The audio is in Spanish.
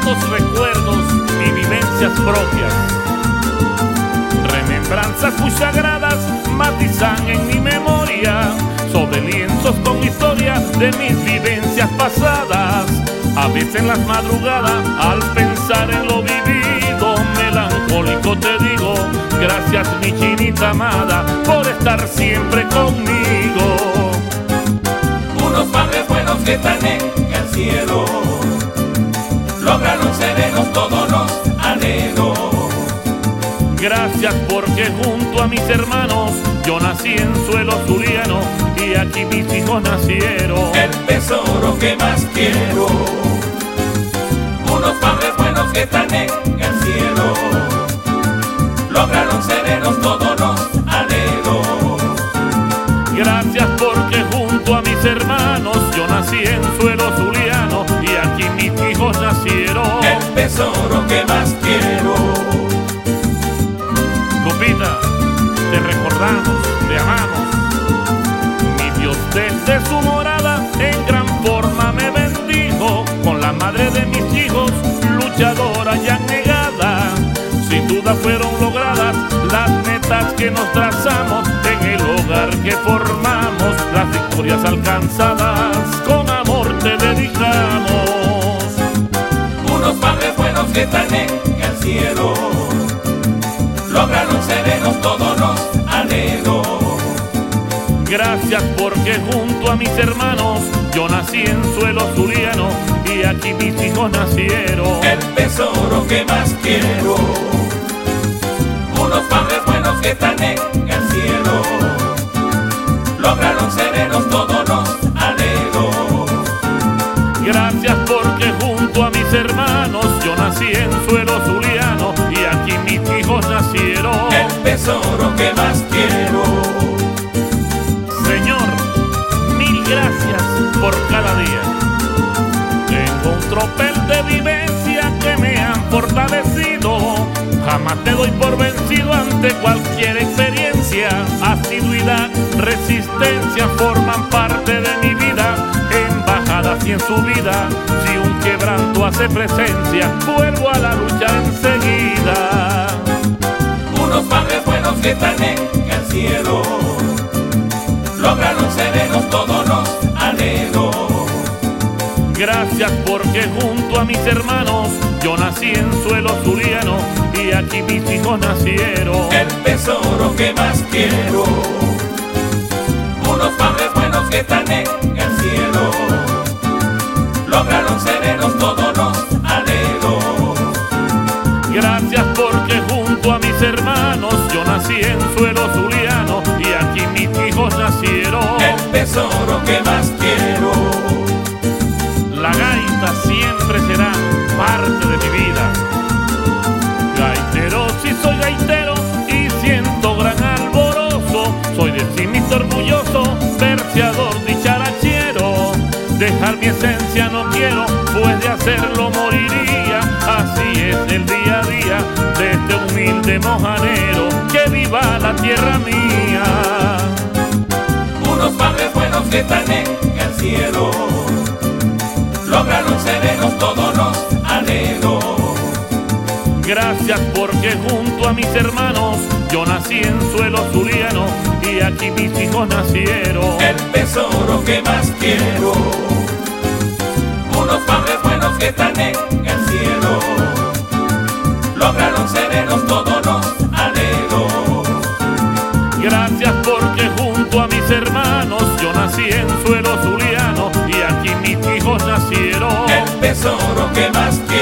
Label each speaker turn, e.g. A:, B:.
A: hermosos recuerdos y vivencias propias. Remembranzas muy sagradas matizan en mi memoria, sobre lienzos con historias de mis vivencias pasadas. A veces en las madrugadas, al pensar en lo vivido, melancólico te digo, gracias mi chinita amada, por estar siempre conmigo.
B: Unos padres buenos que están en el cielo, lograron serenos todos los anhelos.
A: Gracias porque junto a mis hermanos yo nací en suelo zuliano y aquí mis hijos nacieron.
B: El tesoro que más quiero. Unos padres buenos que están en el cielo, lograron serenos todos los anhelos.
A: Gracias porque junto a mis hermanos yo nací en suelo zuliano y aquí mis hijos nacieron.
B: El tesoro que más quiero.
A: Lupita, te recordamos, te amamos. Mi Dios desde su morada en gran forma me bendijo, con la madre de mis hijos, luchadora y anegada. Sin duda fueron logradas las metas que nos trazamos en el hogar que formamos, las victorias alcanzadas con amor te dedicamos.
B: Unos padres buenos que están en el cielo, lograron serenos todos los anhelos.
A: Gracias porque junto a mis hermanos yo nací en suelo zuliano y aquí mis hijos nacieron.
B: El tesoro que más quiero. Unos padres buenos que están en el cielo, lograron serenos todos los anhelos.
A: Gracias porque junto a mis hermanos yo nací en suelo zuliano y aquí mis hijos nacieron.
B: El tesoro que más quiero.
A: Señor, mil gracias por cada día. Tengo un tropel de vivencia que me han fortalecido. Jamás te doy por vencido ante cualquier experiencia. Asiduidad, resistencia forman parte de mi vida. Embajadas y en su vida, si un quebranto hace presencia, vuelvo a la lucha enseguida.
B: Unos padres buenos que están en el cielo, lograron serenos todos los anhelos.
A: Gracias porque junto a mis hermanos yo nací en suelo zuliano y aquí mis hijos nacieron.
B: El tesoro que más quiero. Unos padres buenos que están en el cielo, lograron serenos todos los anhelos.
A: Gracias porque junto a mis hermanos yo nací en suelo zuliano y aquí mis hijos nacieron.
B: El tesoro que más quiero.
A: La gaita siempre será parte de mi vida. Gaitero, si soy gaitero y siento gran alborozo, soy de sí mismo orgulloso, verseador dicharachero. Dejar mi esencia no quiero, pues de hacerlo moriría. Así es el día a día de este humilde mojanero. Que viva la tierra mía.
B: Unos padres buenos que están en el cielo, lograron serenos todos los anhelos.
A: Gracias porque junto a mis hermanos yo nací en suelo zuliano y aquí mis hijos nacieron.
B: El tesoro que más quiero. Unos padres buenos que están en el cielo, lograron serenos todos los anhelos.
A: Gracias porque junto a mis hermanos yo nací en suelo zuliano y aquí mis hijos nacieron.
B: El tesoro que más quiero.